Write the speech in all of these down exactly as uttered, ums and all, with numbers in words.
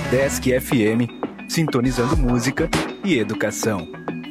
Desk F M, sintonizando música e educação.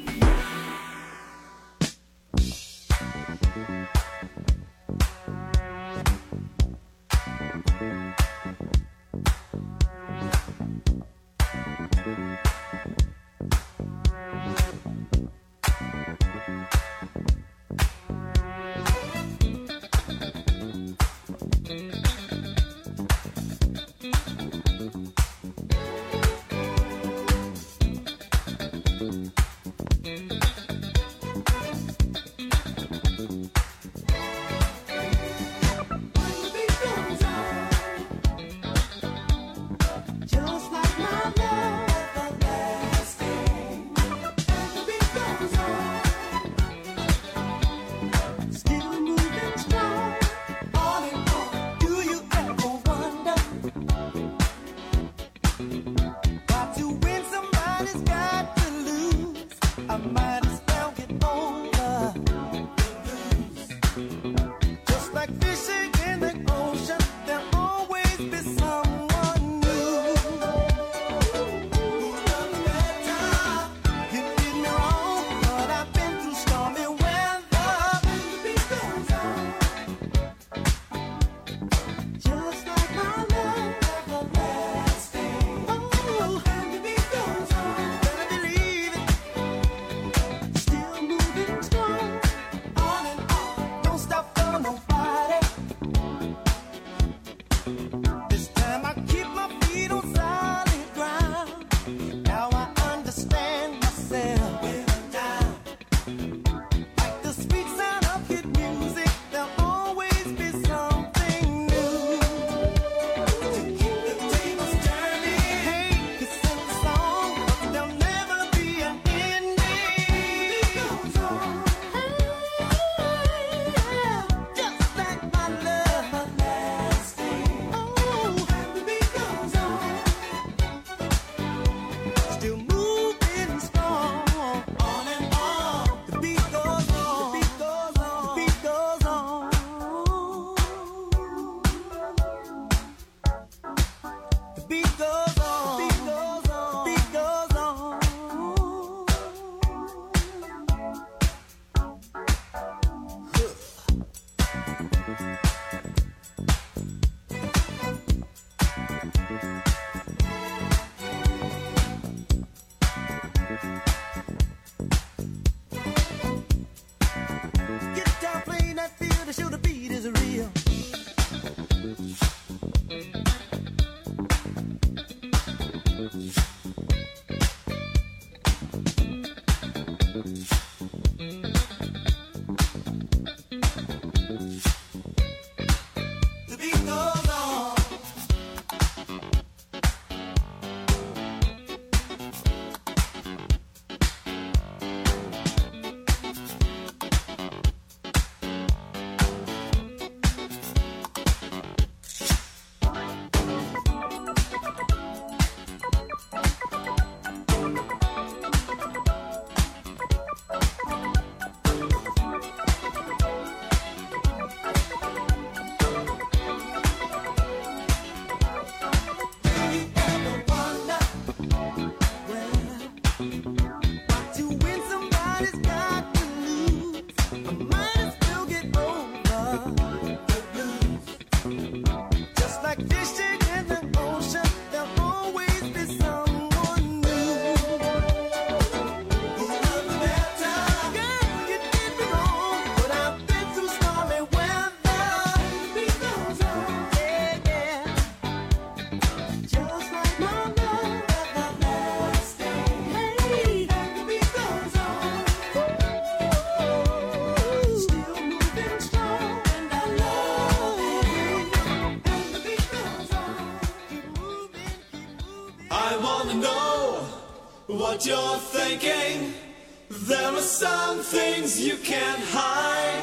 What you're thinking, there are some things you can't hide.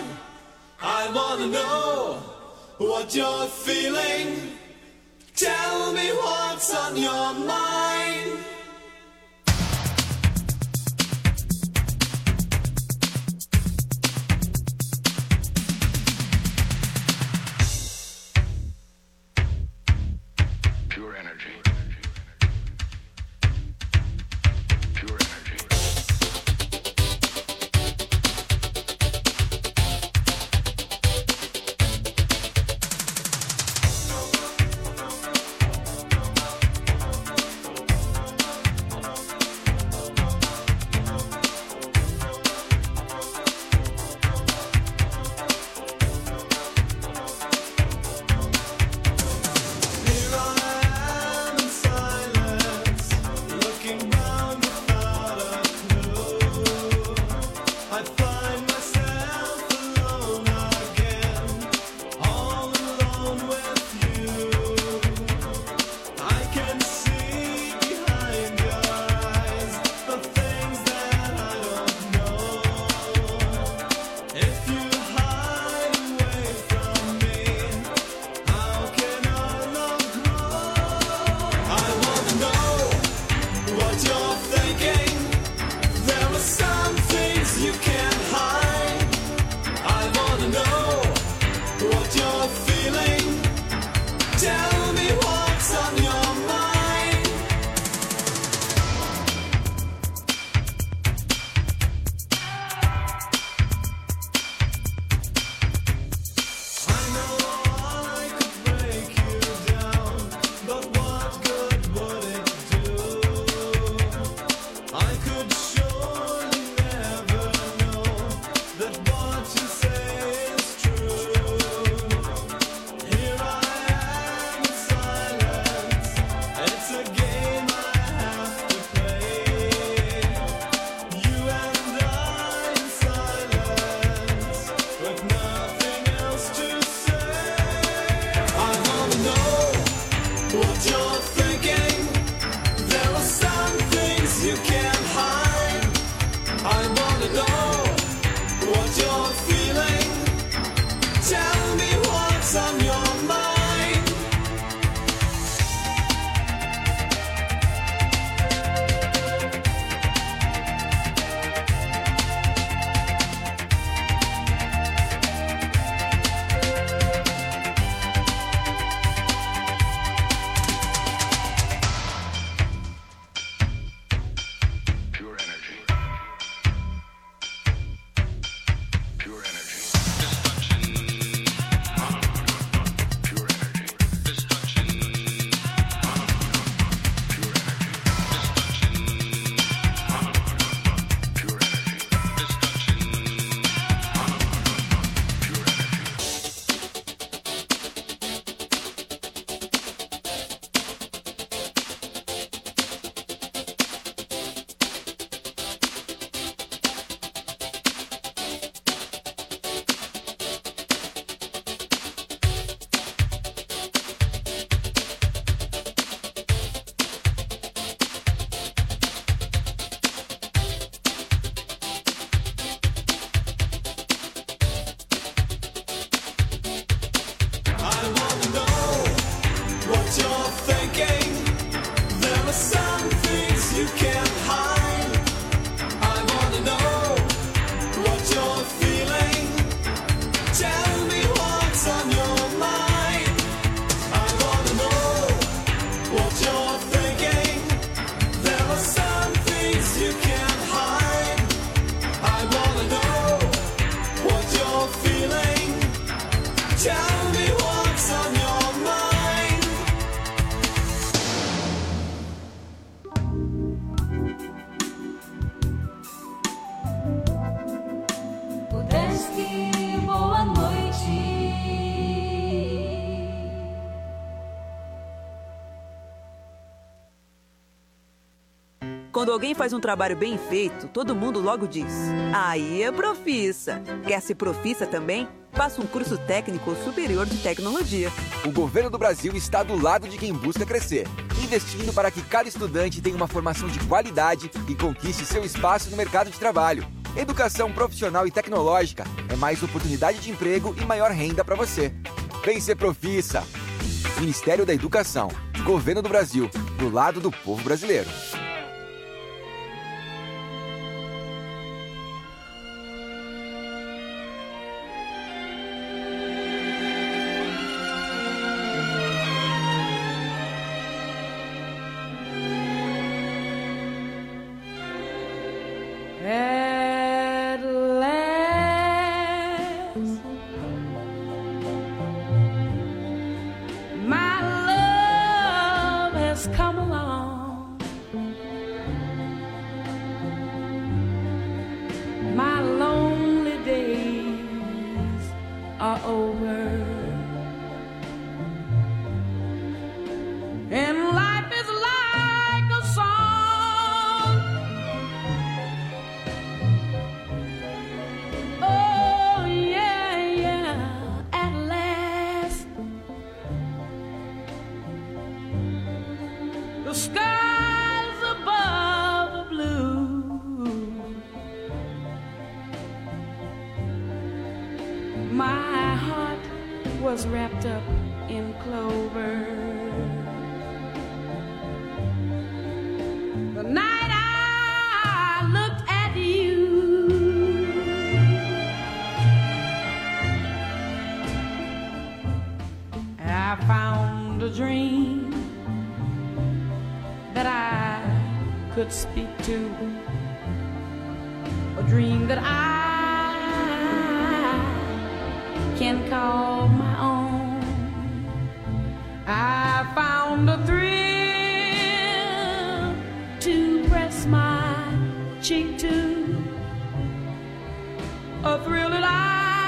I wanna know what you're feeling. Tell me what's on your mind. Pure energy. Quando alguém faz um trabalho bem feito, todo mundo logo diz: aí é profissa. Quer ser profissa também? Faça um curso técnico ou superior de tecnologia. O governo do Brasil está do lado de quem busca crescer, investindo para que cada estudante tenha uma formação de qualidade e conquiste seu espaço no mercado de trabalho. Educação profissional e tecnológica é mais oportunidade de emprego e maior renda para você. Vem ser profissa. Ministério da Educação. Governo do Brasil. Do lado do povo brasileiro. At last, my love has come along. My lonely days are over, and life is like a song. Oh yeah, yeah, at last the skies above are blue. My heart was wrapped up in clover. The night I looked at you, I found a dream that I could speak to, a dream that I can call my own. I found a thrill to press my cheek to, a thrill that I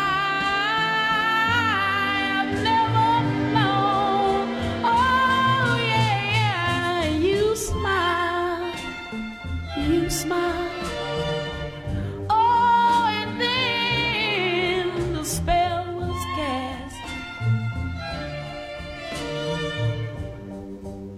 have never known. Oh yeah, you smile, you smile. Oh, and then the spell was cast.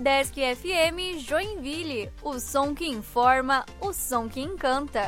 Udesc F M Joinville, o som que informa, o som que encanta.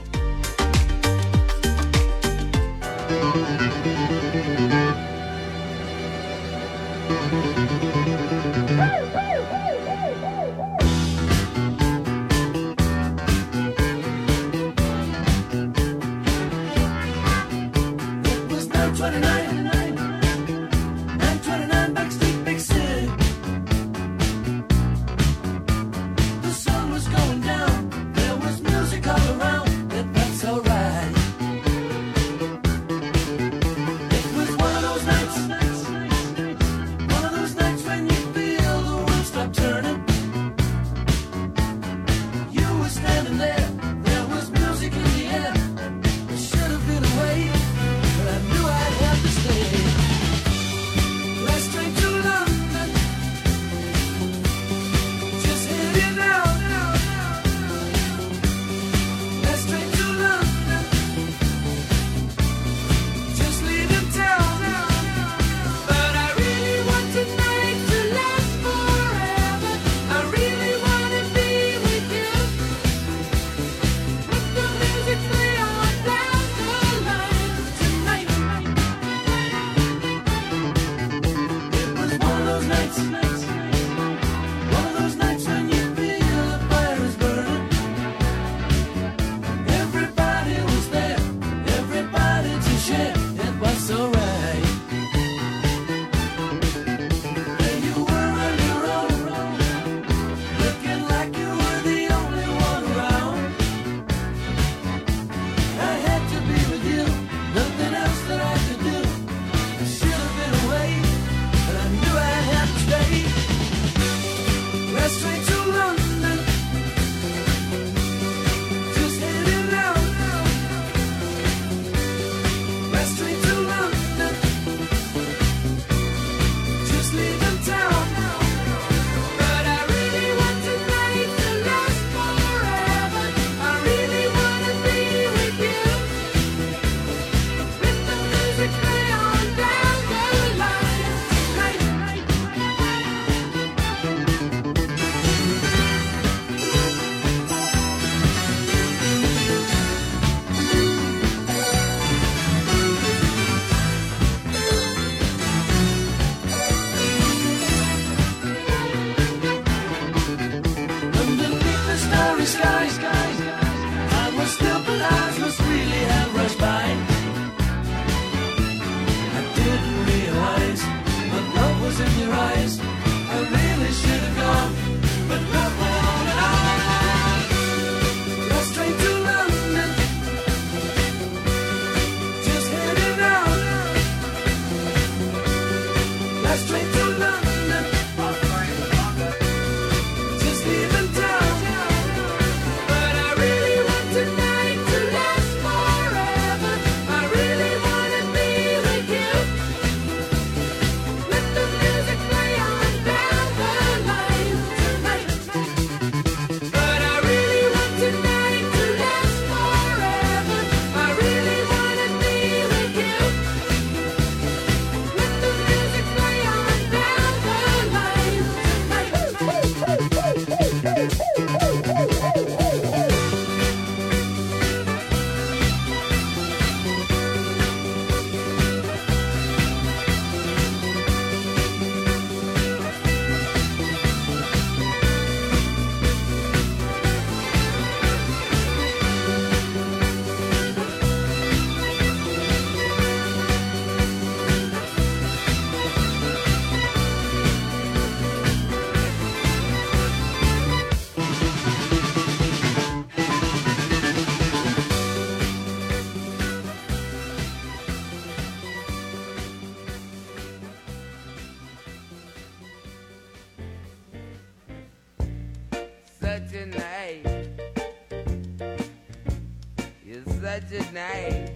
such a night.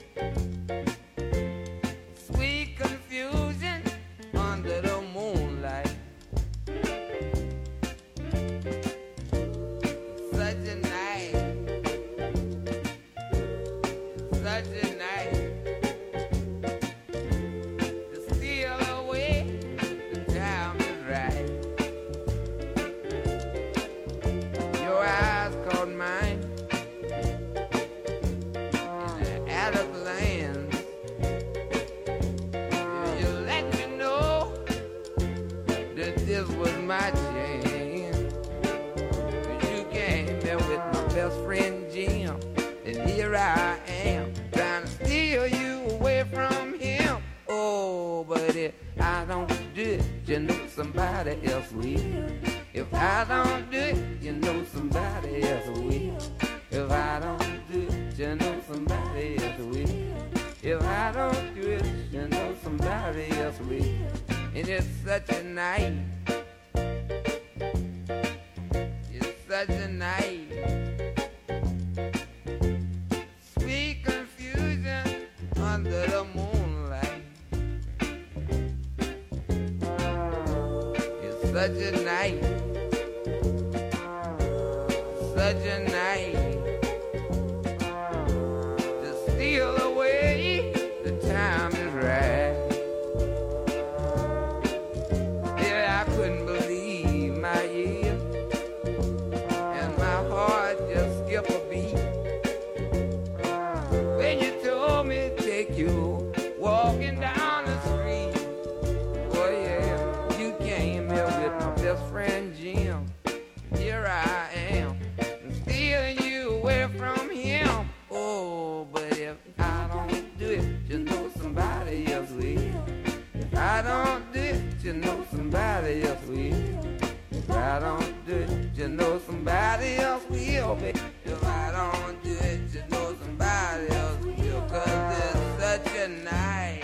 Sweet confusion under the moonlight. Such a night. Such a night. To steal away the time is right. this was my jam. You came there with my best friend Jim, and here I am trying to steal you away from him. Oh, but if I don't do it, you know somebody else will. If I don't do it, you know somebody else will. If I don't do it, you know somebody else will. If I don't do it, you know somebody else will. And it's such a night. It's such a night. Sweet confusion under the moonlight. It's such a night. Such a night. To steal away, the time is right. Yeah, I couldn't believe my ears, and my heart just skipped a beat when you told me to take you walking down the street. Oh yeah, you came here with my best friend Jim. Here I am, stealing you away from him. Oh, but if I don't do it, you know somebody else will. If I don't do it, you know somebody else will. If I don't do it, you know somebody else will. If I don't do it, you know somebody else will. 'Cause it's such a night.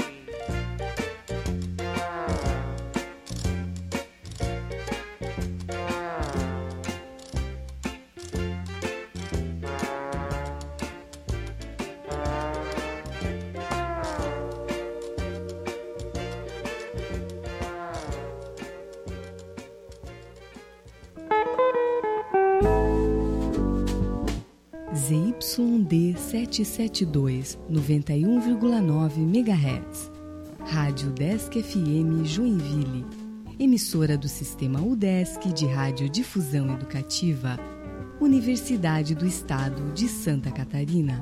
Z Y D setecentos e setenta e dois, noventa e um vírgula nove megahertz. Rádio Udesc F M Joinville. Emissora do Sistema Udesc de Radiodifusão Educativa. Universidade do Estado de Santa Catarina.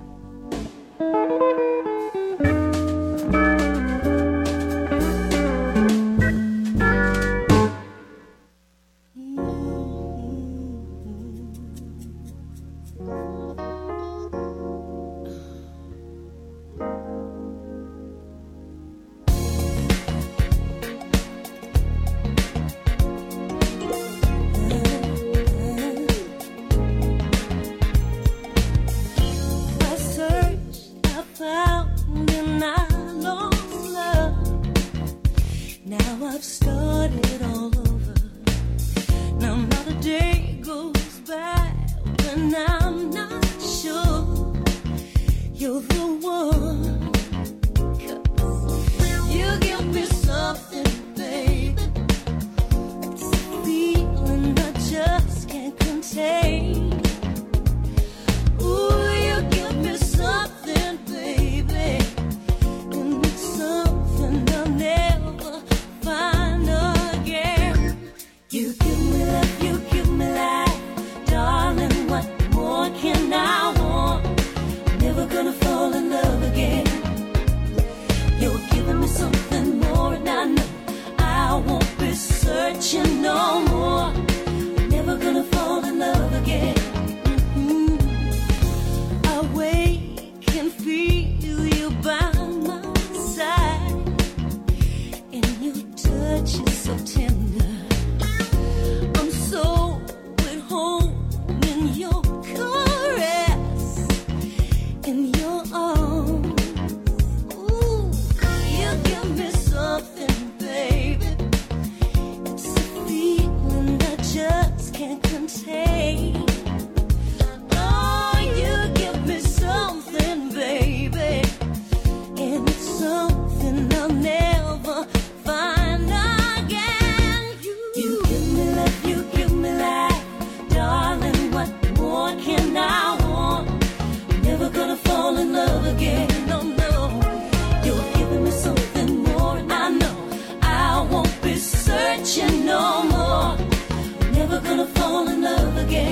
No more, never gonna fall in love again.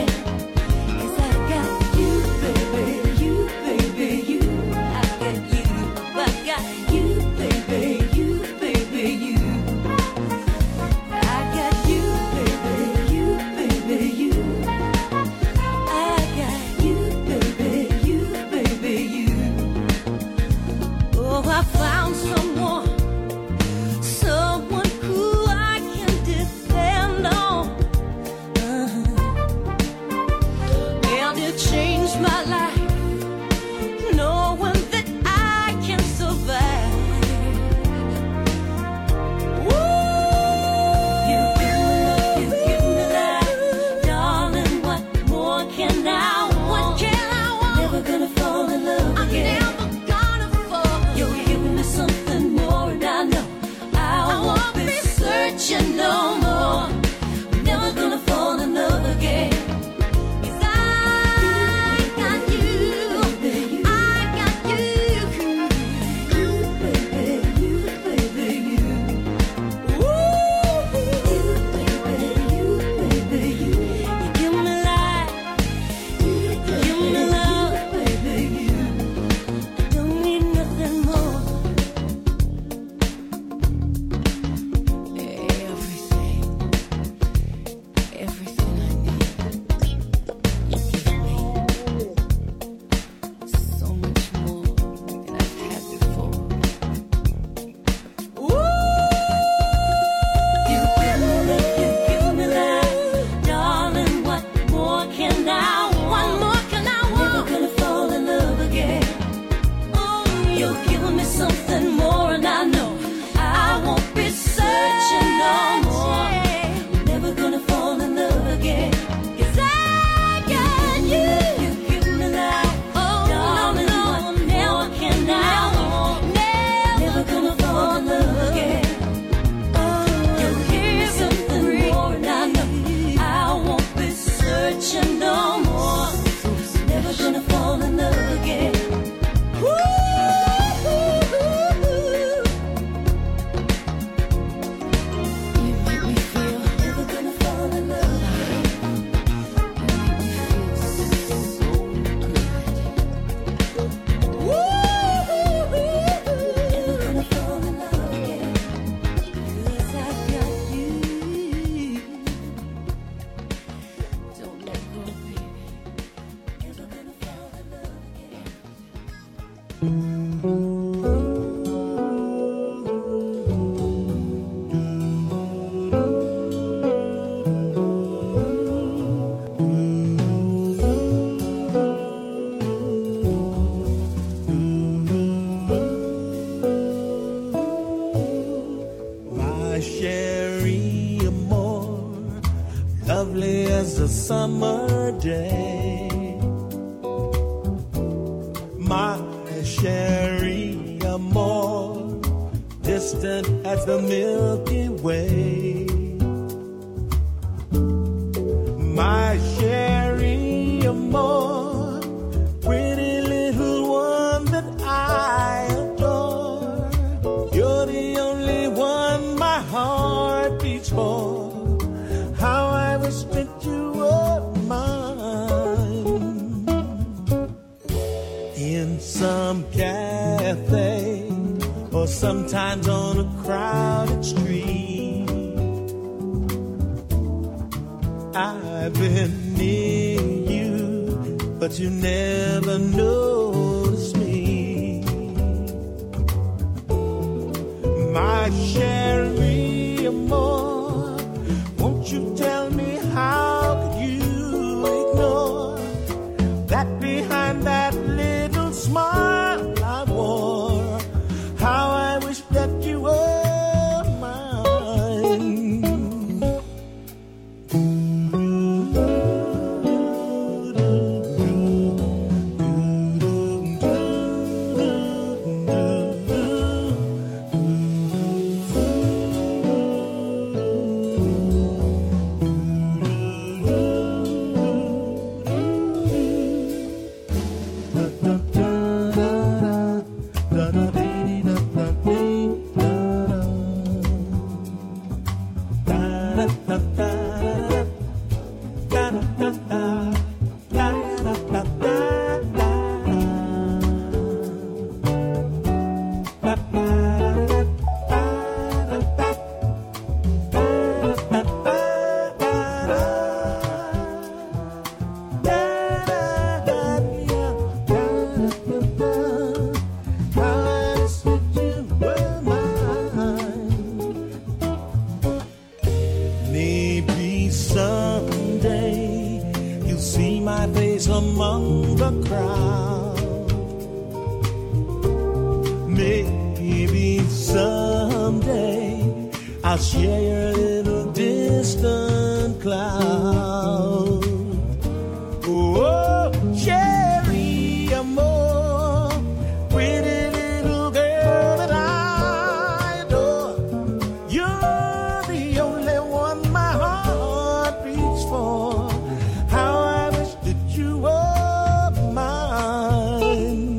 lovely as a summer day. My Sherry, amor, distant as the Milky Way. My Sherry, amor, pretty little one that I adore. You're the only one my heart beats for. How I wish that you were mine. In some cafe, or sometimes on a crowded street, I've been near you, but you never noticed me. My Sherry, amor, won't you tell me how could you ignore that behind that little smile I wore? How I wish that you were mine. Maybe someday you'll see my face among the crowd. Maybe someday I'll share your little distant cloud. Oh, Sherry, amor, pretty little girl that I adore. You're the only one my heart beats for. How I wish that you were mine.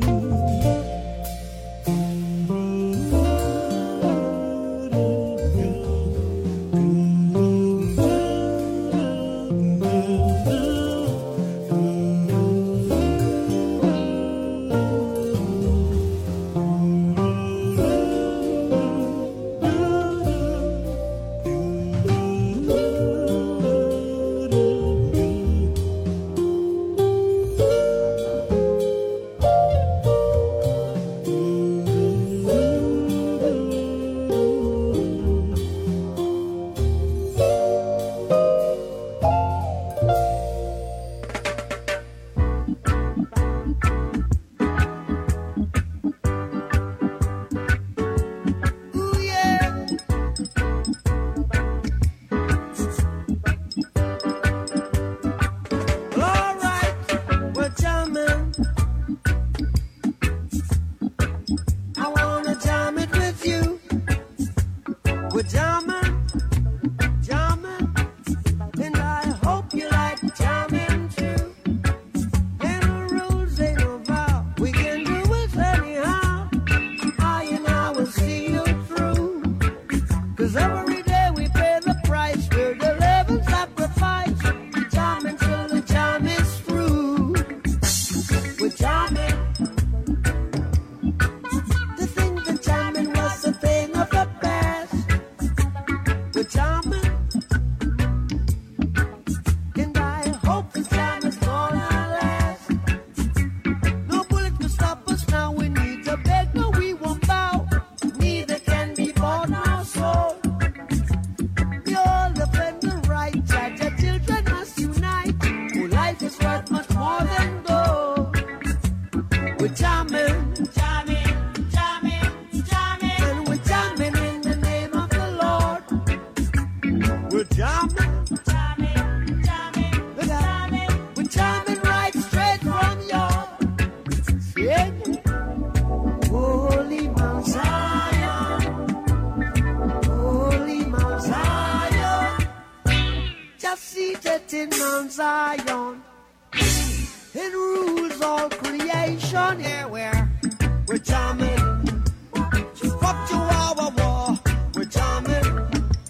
Jamming, jamming, jamming. sitting on Zion. It rules all creation. Yeah, we're, we're jamming. Fuck you, war, war. We're jamming.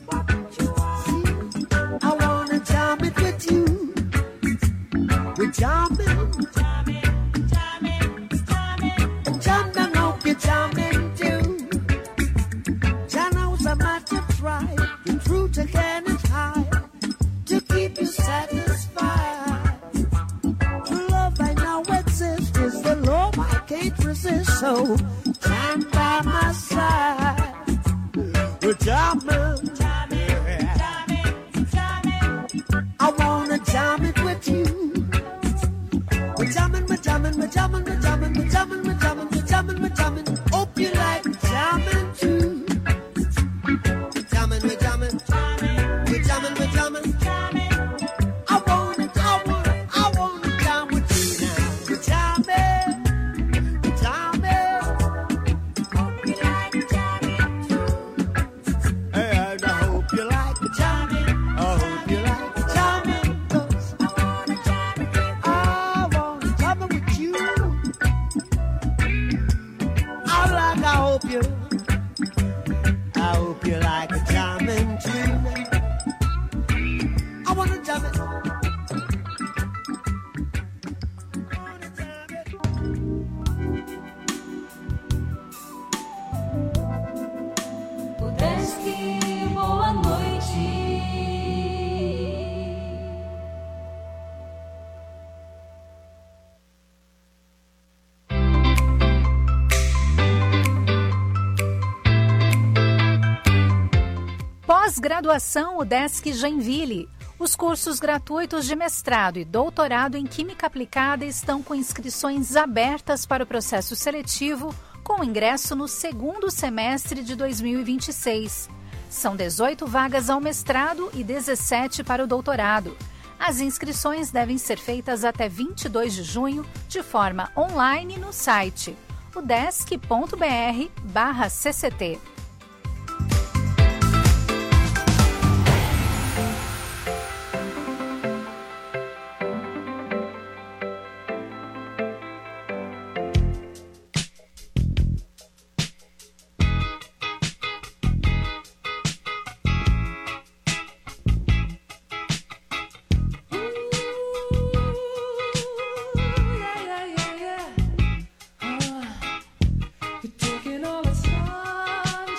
See, I wanna jam it with you. We're jamming. Jamming, jamming, jamming. Jam them, hope you're jamming too. Janos are meant to try. The truth again is high. To keep you satisfied. True love I know exists. Is the love I can't resist. So stand by my side. We're jamming, jamming, jamming, jamming. I wanna jam it with you. We're jamming, we're jamming, we're jamming, we're jamming, we're jamming, we're jamming, we're jamming, we're jamming. Hope you like jamming too. We're jamming, we're jamming, we're jamming, we're jamming. I wanna, I wanna, I wanna jam with you now. We're jamming, we're jamming. Hope you like jamming too. And I hope you like jamming. I hope you like jamming. 'Cause I wanna jam with you. I wanna jam with you. I like, I hope you, I hope you like a jamming too. I wanna jam it. O Desk, boa noite. Pós-graduação UDESC Joinville. Os cursos gratuitos de mestrado e doutorado em Química Aplicada estão com inscrições abertas para o processo seletivo, com ingresso no segundo semestre de dois mil e vinte e seis. São dezoito vagas ao mestrado e dezessete para o doutorado. As inscrições devem ser feitas até vinte e dois de junho, de forma online no site udesc ponto br barra cct. Taking all the sun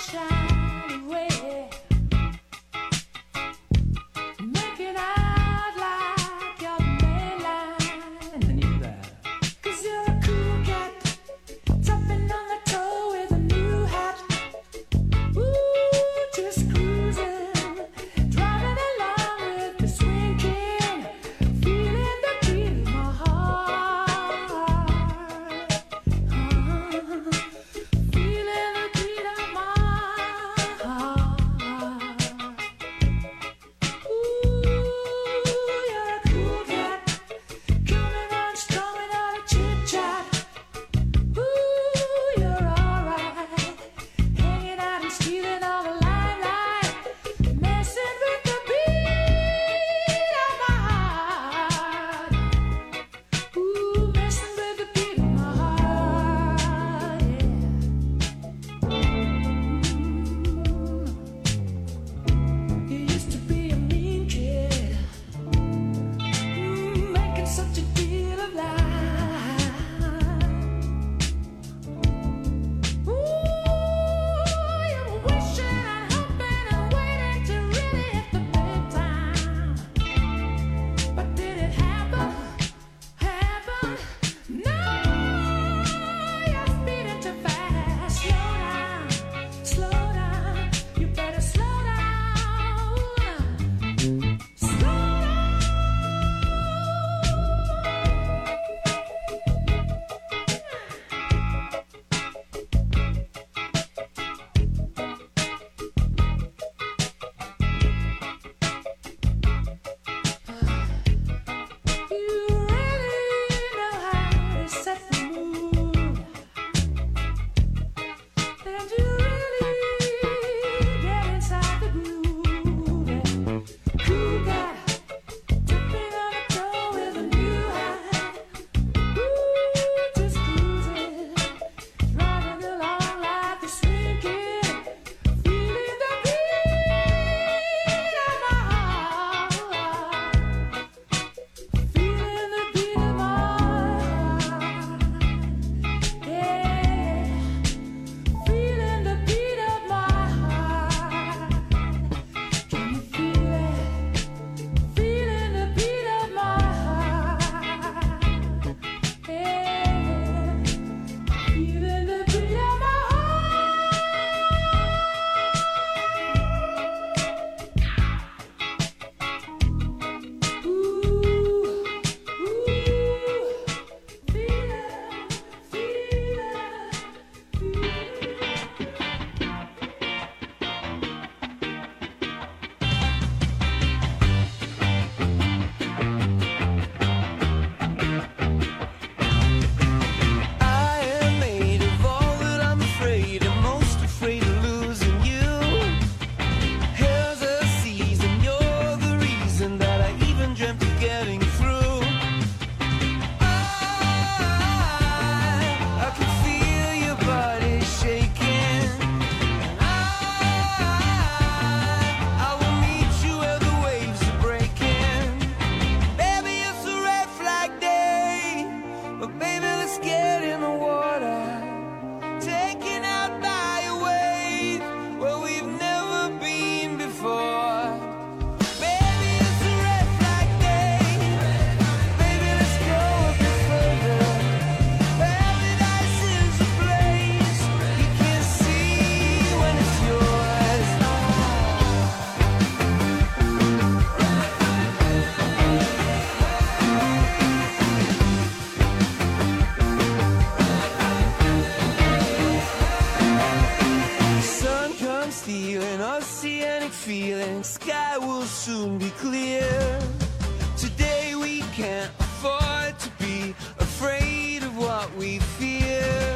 clear. Today we can't afford to be afraid of what we fear.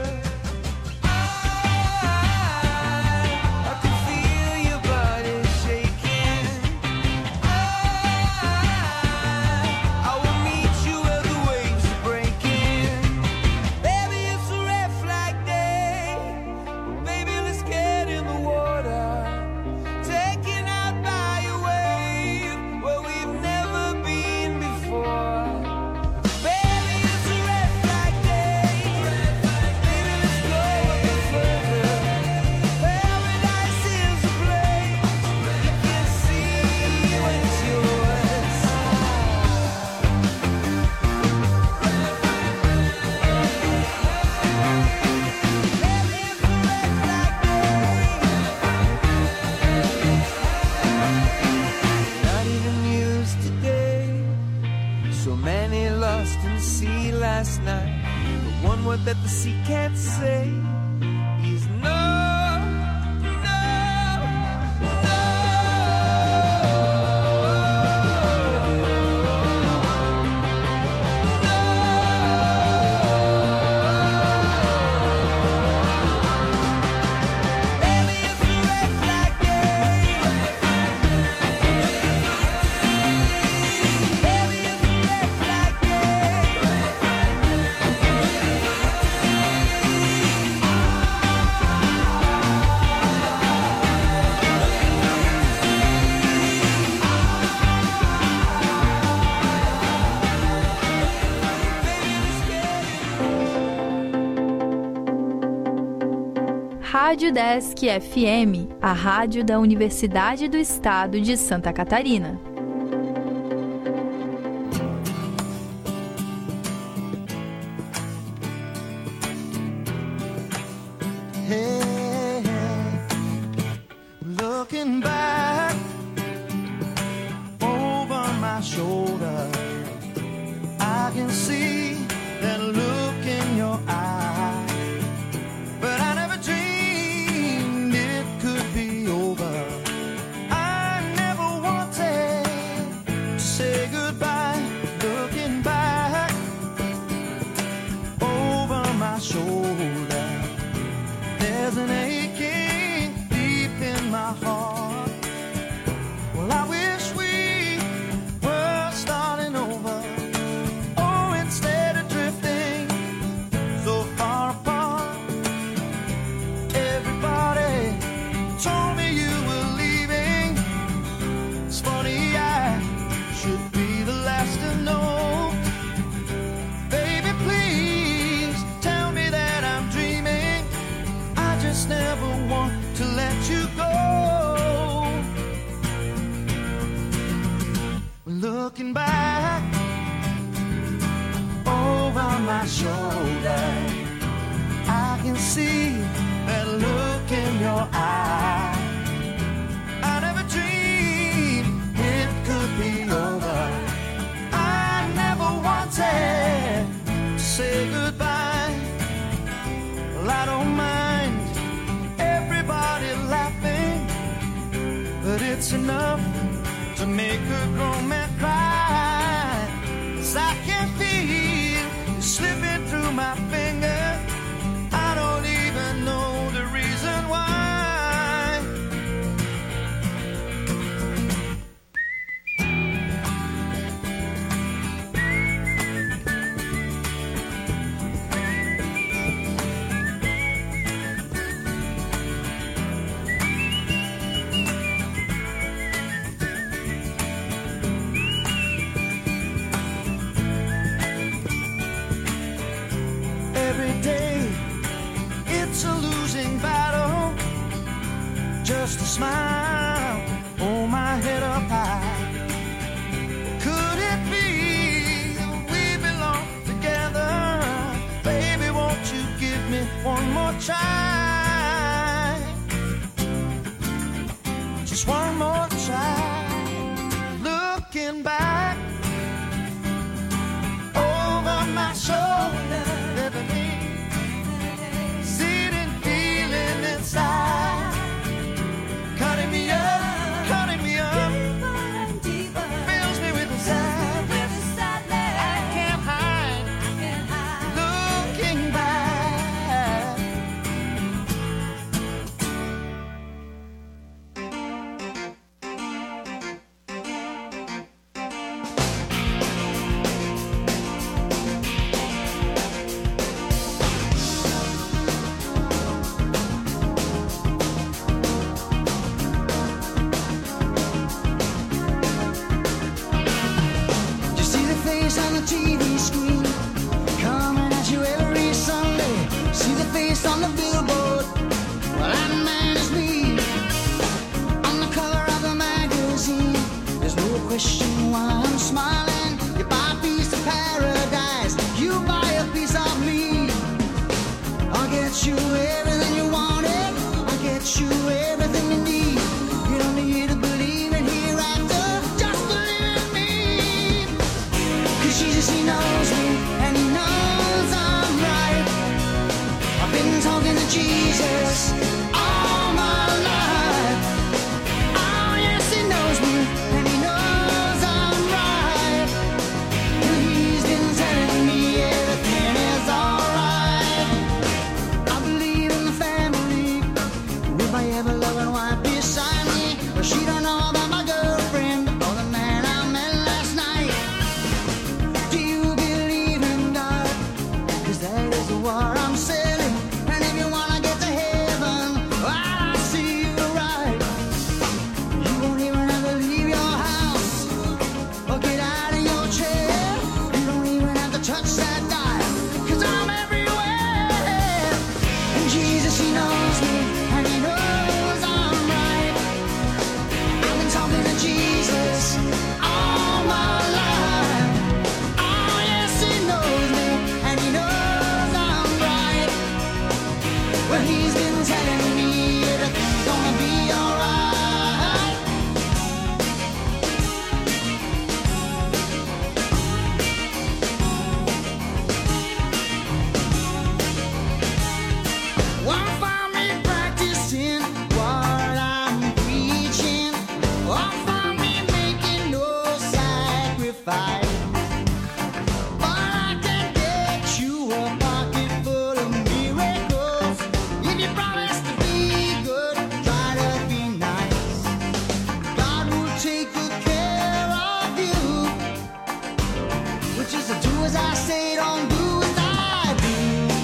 Last night, the one word that the sea can't say is no. Rádio Desk F M, a rádio da Universidade do Estado de Santa Catarina. Hey, looking back over my shoulder, I can see that look in your eye, but I never dreamed it could be over. I never wanted to say goodbye. Looking back over my shoulder, there's an aching deep in my heart. Well, I wish we were starting over. Oh, instead of drifting so far apart. Everybody told me you were leaving. It's funny, I should be the last to know. Baby, please tell me that I'm dreaming. I just never want to let you go. Looking back over my shoulder, I can see that look in your eye. I never dreamed it could be over. I never wanted to say goodbye. Well, I don't mind everybody laughing, but it's enough to make a grown man cry. 'Cause I can feel you slipping through my fingers. I don't even know the reason why. Every day it's a losing battle. Just a smile, hold my head up high. Could it be we belong together? Baby, won't you give me one more try? Just one more try. Looking back over my shoulder, sitting, feeling inside, cutting me up, cutting me up. question why I'm smiling. You buy a piece of paradise, you buy a piece of me. I'll get you everything you wanted, I'll get you everything you need. You don't need to believe in hereafter, just believe in me. Cause Jesus, he knows me, and he knows I'm right. I've been talking to Jesus all my life. Oh yes, he knows me, and he knows I'm right. And he's been telling me everything is alright. I believe in the family, with my ever-loving wife beside me. But she don't know about my girlfriend or the man I met last night. Do you believe in God? Cause that is the war I'm selling. And if you wanna get to heaven, I'll see you right. You won't even have to leave your house or get out of your chair. You don't even have to touch that dial, cause I'm everywhere. And Jesus, he knows me, and he knows I'm right. I've been talking to Jesus all my life. Oh yes, he knows me, and he knows I'm right. Well, he's been telling me everything's gonna be alright. Won't find me practicing what I'm preaching. Won't find me making no sacrifice. But I can get you a pocket full of miracles. If you promise to be good, try to be nice. God will take good care of you. Which is to do as I say, don't do as I do.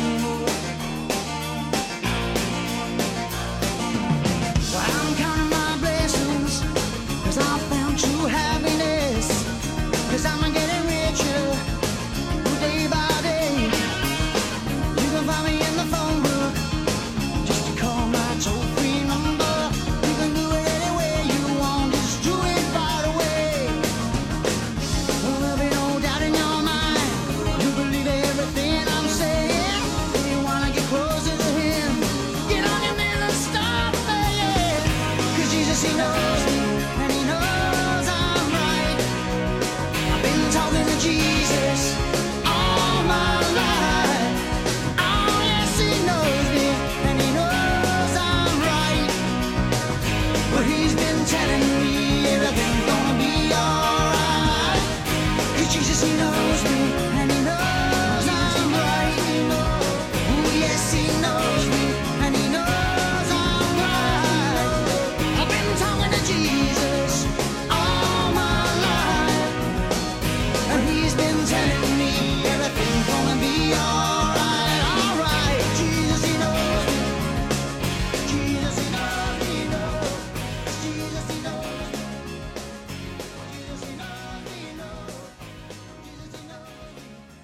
Well, I'm counting my blessings, cause I found true happiness. Cause I'm getting richer day by day. You can find me in the phone book, just to call my toll-free number. You can do it any way you want, just do it right away. Well, there'll be no doubt in your mind, you believe everything I'm saying. If you wanna get closer to him, get on your knees and start praying. Cause Jesus, he knows me, and he knows I'm right. I've been talking to Jesus all my life. Oh yes, he knows me, and he knows I'm right. But he's been telling me everything's gonna be alright. Cause Jesus, he knows me, and he knows I'm right. Oh yes, he knows me, and he knows I'm right. I've been talking to Jesus all my life, and he's been telling me everything's gonna be alright, alright. Jesus, he knows me. Jesus, he knows me, knows. Jesus, he knows me. Jesus, he knows me, knows. Jesus, he knows me.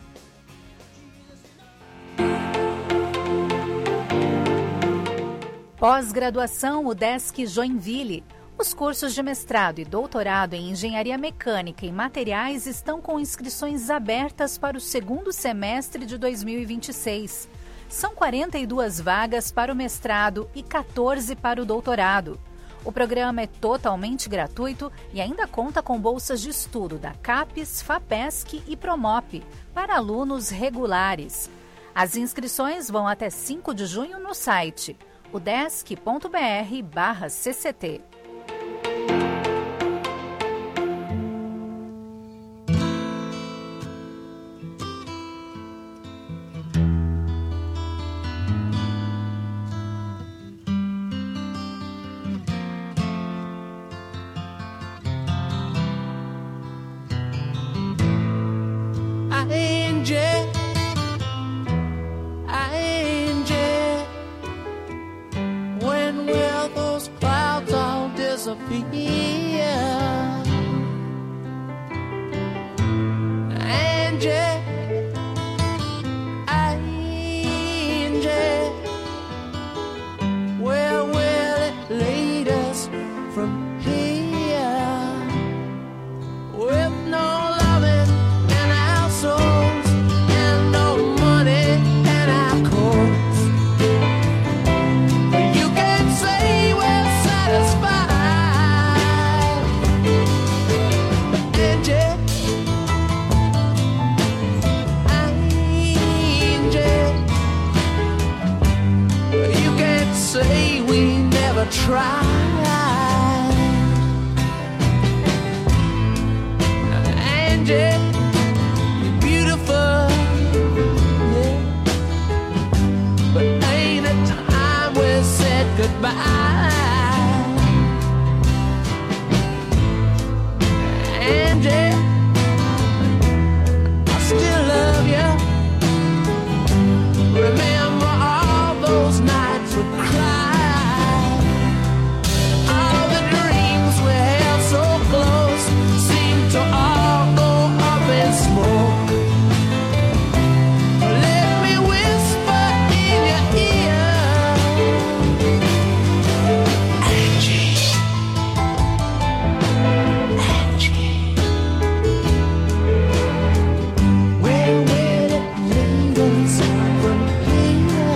Pós-graduação UDESC Joinville. Os cursos de mestrado e doutorado em Engenharia Mecânica e Materiais estão com inscrições abertas para o segundo semestre de dois mil e vinte e seis. São quarenta e duas vagas para o mestrado e quatorze para o doutorado. O programa é totalmente gratuito e ainda conta com bolsas de estudo da CAPES, FAPESC e Promop para alunos regulares. As inscrições vão até cinco de junho no site udesc.br barra CCT. Angie, you're beautiful, yeah. But ain't it time we said goodbye? Angie, I still love you. Remember all those nights we cried. All the dreams we held so close seem to all go up in smoke. Let me whisper in your ear, Angie, Angie, where will it lead us from here?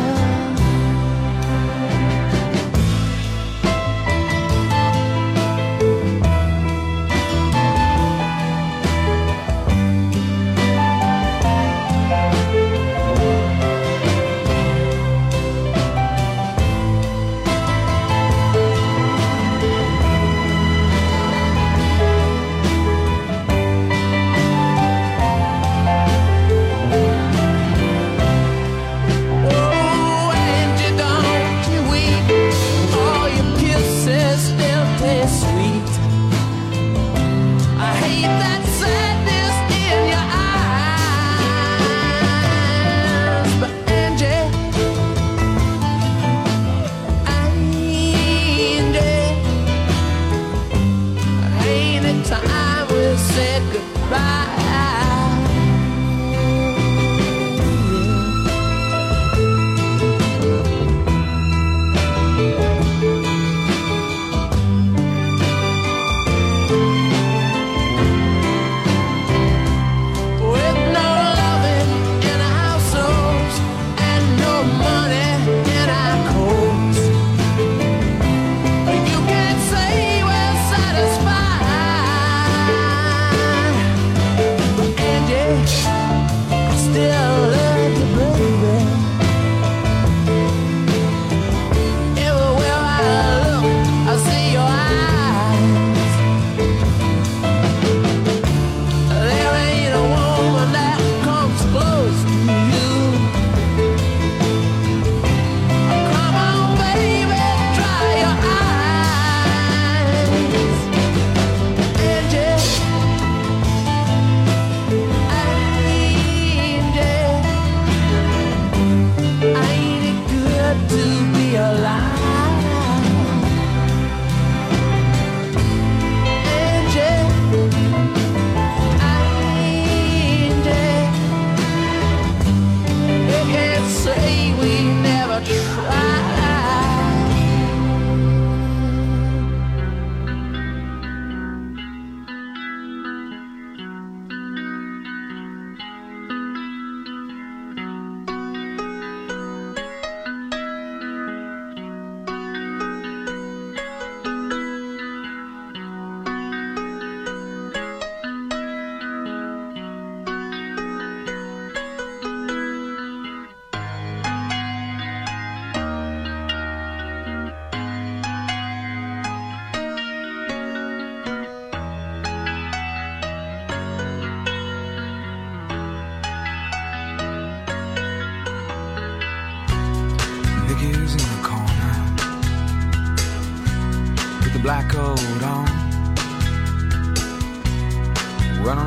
Oh, Angie, don't you weep. All your kisses still taste sweet. I hate that sadness in your eyes. But Angie, Angie, ain't it time we said goodbye? With no loving in our souls and no money in our coats, you can't say we're satisfied. Angie, I still love you, baby. Everywhere I look, I see your eyes. There ain't a woman that comes close to you. Come on, baby, dry your eyes. Angie, Angie, ain't it good to be alive? Angie, Angie, you can't say we never tried. Nicky's in the corner with the black coat on.